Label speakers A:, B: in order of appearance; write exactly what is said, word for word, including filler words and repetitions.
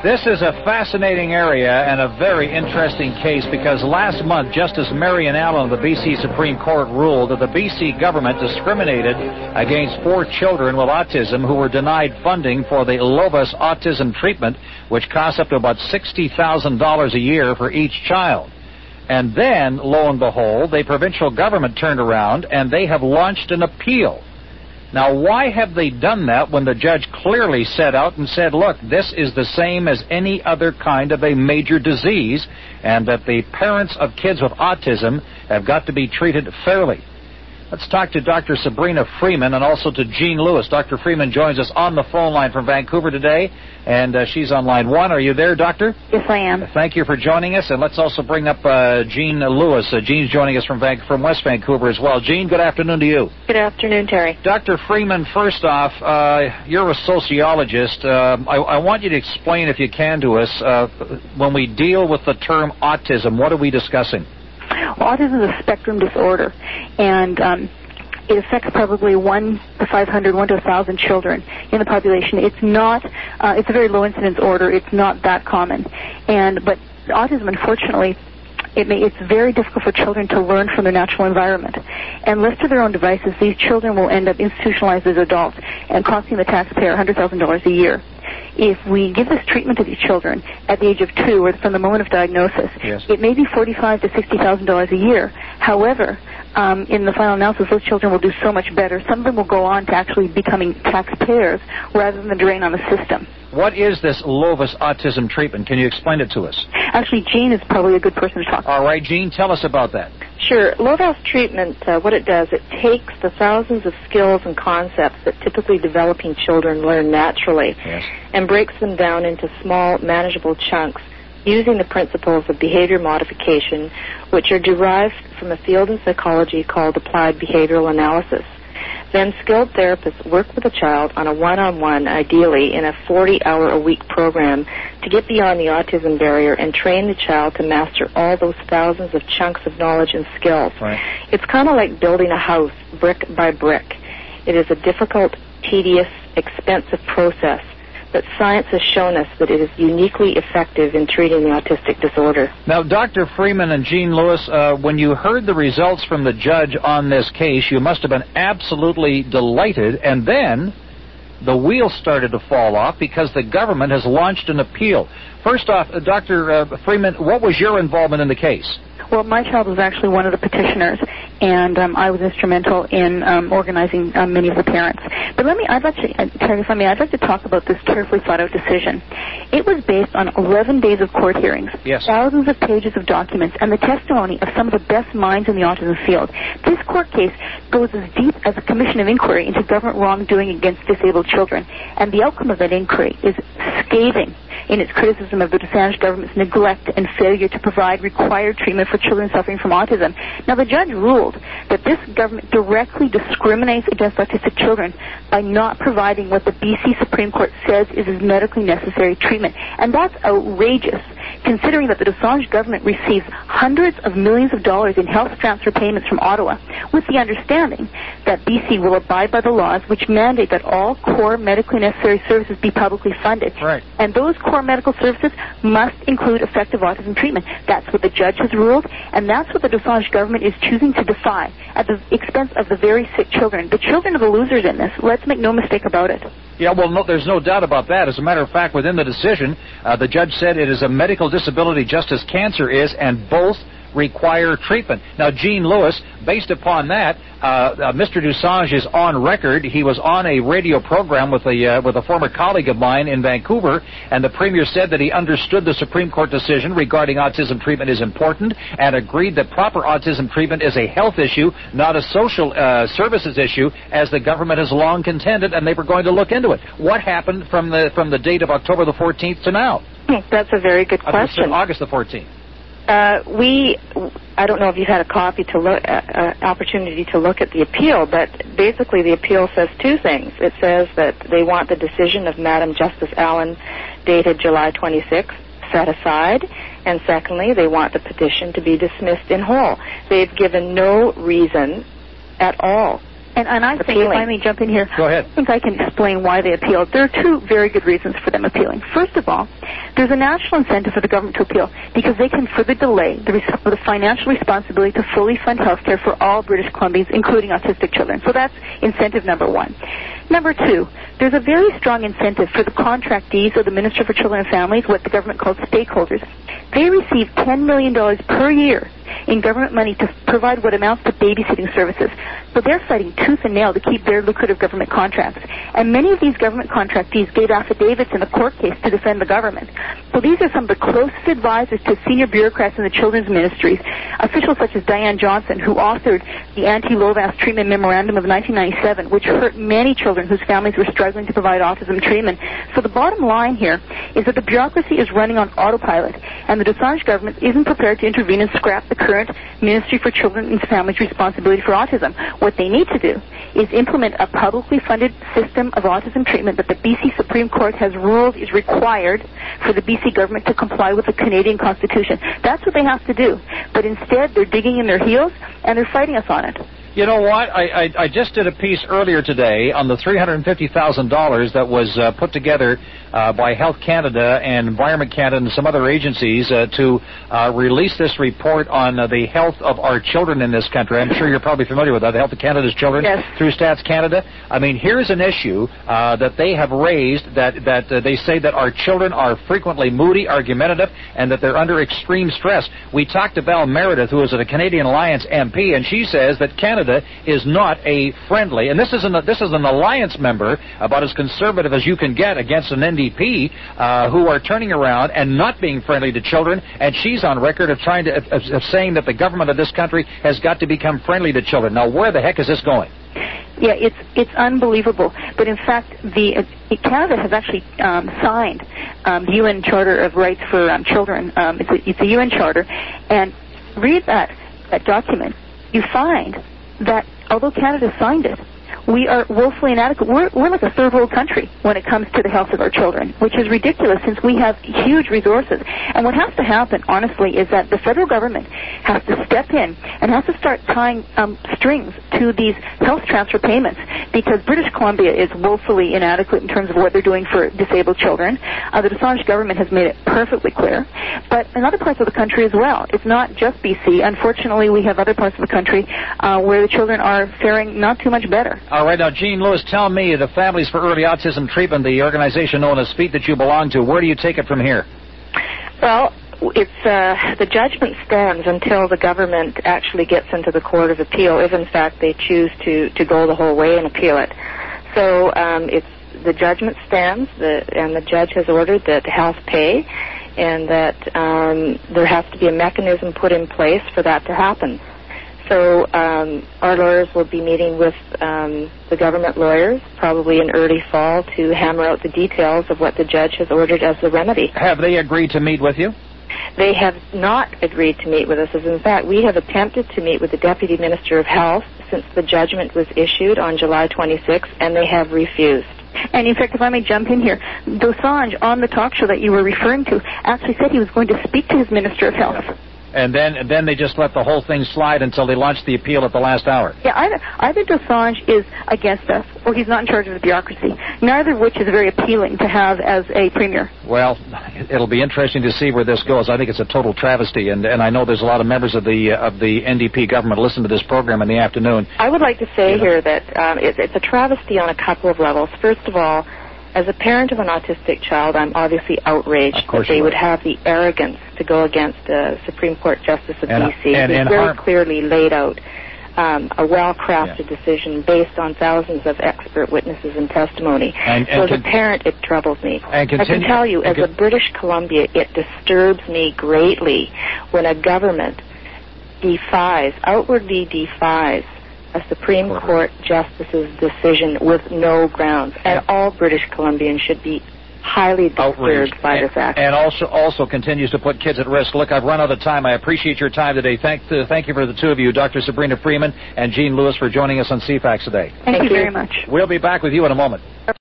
A: This is a fascinating area and a very interesting case because last month, Justice Marian Allen of the B C Supreme Court ruled that the B C government discriminated against four children with autism who were denied funding for the Lovis autism treatment, which costs up to about sixty thousand dollars a year for each child. And then, lo and behold, the provincial government turned around and they have launched an appeal. Now, why have they done that when the judge clearly set out and said, look, this is the same as any other kind of a major disease, and that the parents of kids with autism have got to be treated fairly? Let's talk to Doctor Sabrina Freeman and also to Jean Lewis. Doctor Freeman joins us on the phone line from Vancouver today, and uh, she's on line one. Are you there, Doctor?
B: Yes, I am.
A: Thank you for joining us, and let's also bring up uh, Jean Lewis. Uh, Jean's joining us from Van- from West Vancouver as well. Jean, good afternoon to you.
B: Good afternoon, Terry.
A: Doctor Freeman, first off, uh, you're a sociologist. Uh, I, I want you to explain, if you can, to us, uh, when we deal with the term autism, what are we discussing?
B: Well, autism is a spectrum disorder, and um, it affects probably one to five hundred, one to one thousand children in the population. It's not, uh, it's a very low incidence order. It's not that common. And, but autism, unfortunately, It may, it's very difficult for children to learn from their natural environment. And left to their own devices, these children will end up institutionalized as adults and costing the taxpayer one hundred thousand dollars a year. If we give this treatment to these children at the age of two or from the moment of diagnosis,
A: yes,
B: it may be forty-five thousand to sixty thousand dollars a year. However, um, in the final analysis, those children will do so much better. Some of them will go on to actually becoming taxpayers rather than the drain on the system.
A: What is this Lovis autism treatment? Can you explain it to us?
B: Actually, Jean is probably a good person to talk to.
A: All right, Jean, tell us about that.
C: Sure. Lovis treatment, uh, what it does, it takes the thousands of skills and concepts that typically developing children learn naturally,
A: yes,
C: and breaks them down into small, manageable chunks using the principles of behavior modification, which are derived from a field in psychology called applied behavioral analysis. Then skilled therapists work with a child on a one-on-one, ideally in a forty-hour-a-week program, to get beyond the autism barrier and train the child to master all those thousands of chunks of knowledge and skills.
A: Right.
C: It's kind of like building a house brick by brick. It is a difficult, tedious, expensive process, but science has shown us that it is uniquely effective in treating the autistic disorder.
A: Now, Doctor Freeman and Jean Lewis, uh, when you heard the results from the judge on this case, you must have been absolutely delighted, and then the wheels started to fall off because the government has launched an appeal. First off, uh, Doctor Uh, Freeman, what was your involvement in the case?
B: Well, my child was actually one of the petitioners, and um, I was instrumental in um, organizing um, many of the parents. But let me, I'd like to, uh, Terry, if I may, I'd like to talk about this carefully thought-out decision. It was based on eleven days of court hearings,
A: yes,
B: thousands of pages of documents, and the testimony of some of the best minds in the autism field. This court case goes as deep as a commission of inquiry into government wrongdoing against disabled children, and the outcome of that inquiry is scathing in its criticism of the DeSantis government's neglect and failure to provide required treatment for children suffering from autism. Now, the judge ruled that this government directly discriminates against autistic children by not providing what the B C Supreme Court says is medically necessary treatment. And that's outrageous, considering that the DeSantis government receives hundreds of millions of dollars in health transfer payments from Ottawa, with the understanding that B C will abide by the laws which mandate that all core medically necessary services be publicly funded.
A: Right.
B: And those core medical services must include effective autism treatment. That's what the judge has ruled, and that's what the DeSantis government is choosing to defy at the expense of the very sick children. The children are the losers in this. Let's make no mistake about it.
A: Yeah, well, no, there's no doubt about that. As a matter of fact, within the decision, uh, the judge said it is a medical disability just as cancer is, and both require treatment. Now, Jean Lewis, based upon that, uh, uh, Mister Dusange is on record. He was on a radio program with a uh, with a former colleague of mine in Vancouver, and the Premier said that he understood the Supreme Court decision regarding autism treatment is important and agreed that proper autism treatment is a health issue, not a social uh, services issue, as the government has long contended, and they were going to look into it. What happened from the from the date of October the fourteenth to now?
C: That's a very good question.
A: August the fourteenth.
C: Uh, we, I don't know if you've had a copy to look, uh, uh, opportunity to look at the appeal, but basically the appeal says two things. It says that they want the decision of Madam Justice Allen, dated July twenty-sixth, set aside, and secondly, they want the petition to be dismissed in whole. They've given no reason at all
B: And, and I think, if I may jump in here,
A: Go ahead.
B: I think I can explain why they appealed. There are two very good reasons for them appealing. First of all, there's a national incentive for the government to appeal because they can further delay the, res- the financial responsibility to fully fund health care for all British Columbians, including autistic children. So that's incentive number one. Number two, there's a very strong incentive for the contractees of the Minister for Children and Families, what the government calls stakeholders. They receive ten million dollars per year in government money to provide what amounts to babysitting services. So they're fighting tooth and nail to keep their lucrative government contracts. And many of these government contractees gave affidavits in a court case to defend the government. So these are some of the closest advisors to senior bureaucrats in the children's ministries, officials such as Diane Johnson, who authored the Anti-Lovaas Treatment Memorandum of nineteen ninety-seven, which hurt many children whose families were struggling to provide autism treatment. So the bottom line here is that the bureaucracy is running on autopilot, and the Assange government isn't prepared to intervene and scrap the current Ministry for Children and Families responsibility for autism. What they need to do is implement a publicly funded system of autism treatment that the B C Supreme Court has ruled is required for the B C government to comply with the Canadian Constitution. That's what they have to do. But instead, they're digging in their heels, and they're fighting us on it.
A: You know what? I, I, I just did a piece earlier today on the three hundred fifty thousand dollars that was uh, put together uh, by Health Canada and Environment Canada and some other agencies uh, to uh, release this report on uh, the health of our children in this country. I'm sure you're probably familiar with that, the health of Canada's children,
B: yes,
A: through Stats Canada. I mean, here's an issue uh, that they have raised that, that uh, they say that our children are frequently moody, argumentative, and that they're under extreme stress. We talked to Val Meredith, who is a Canadian Alliance M P, and she says that Canada is not a friendly, and this is an this is an alliance member, about as conservative as you can get against an N D P, uh, who are turning around and not being friendly to children. And she's on record of trying to of, of saying that the government of this country has got to become friendly to children. Now, where the heck is this going?
B: Yeah, it's it's unbelievable. But in fact, the uh, Canada has actually um, signed um, the U N Charter of Rights for um, Children. Um, it's, a, it's a U N charter, and read that that document. You find that although Canada signed it, we are woefully inadequate. We're, we're like a third world country when it comes to the health of our children, which is ridiculous since we have huge resources. And what has to happen, honestly, is that the federal government has to step in and has to start tying um, strings to these health transfer payments, because British Columbia is woefully inadequate in terms of what they're doing for disabled children. Uh, the Assange government has made it perfectly clear. But in other parts of the country as well, it's not just B C. Unfortunately, we have other parts of the country uh, where the children are faring not too much better.
A: All right, now, Jean Lewis, tell me, the Families for Early Autism Treatment, the organization known as FEET that you belong to, where do you take it from here?
C: Well, it's uh, the judgment stands until the government actually gets into the Court of Appeal, if in fact they choose to, to go the whole way and appeal it. So um, it's the judgment stands, the, and the judge has ordered that health pay, and that um, there has to be a mechanism put in place for that to happen. So um, our lawyers will be meeting with um, the government lawyers probably in early fall to hammer out the details of what the judge has ordered as the remedy.
A: Have they agreed to meet with you?
C: They have not agreed to meet with us. As in fact, we have attempted to meet with the Deputy Minister of Health since the judgment was issued on July twenty-sixth, and they have refused.
B: And in fact, if I may jump in here, Dosanjh, on the talk show that you were referring to, actually said he was going to speak to his Minister of Health.
A: And then and then they just let the whole thing slide until they launched the appeal at the last hour.
B: Yeah, either, either Dosanjh is against us, or he's not in charge of the bureaucracy, neither of which is very appealing to have as a premier.
A: Well, it'll be interesting to see where this goes. I think it's a total travesty, and, and I know there's a lot of members of the uh, of the N D P government listen to this program in the afternoon.
C: I would like to say
A: you know?
C: here that um, it, it's a travesty on a couple of levels. First of all, as a parent of an autistic child, I'm obviously outraged that they would have the arrogance to go against a Supreme Court Justice of
A: and,
C: B C
A: and,
C: who
A: and
C: very
A: harm-
C: clearly laid out um, a well-crafted
A: yeah.
C: decision based on thousands of expert witnesses and testimony.
A: And, and
C: so as
A: con-
C: a parent, it troubles me.
A: And continue-
C: I can tell you, as
A: con-
C: a British Columbia, it disturbs me greatly when a government defies, outwardly defies, a Supreme Court justice's decision with no grounds. And all British Columbians should be highly disturbed
A: outraged.
C: by
A: and,
C: this act.
A: And also also continues to put kids at risk. Look, I've run out of time. I appreciate your time today. Thank, uh, thank you for the two of you, Doctor Sabrina Freeman and Jean Lewis, for joining us on C FAX today.
B: Thank,
C: Thank
B: you
C: you
B: very much.
A: We'll be back with you in a moment.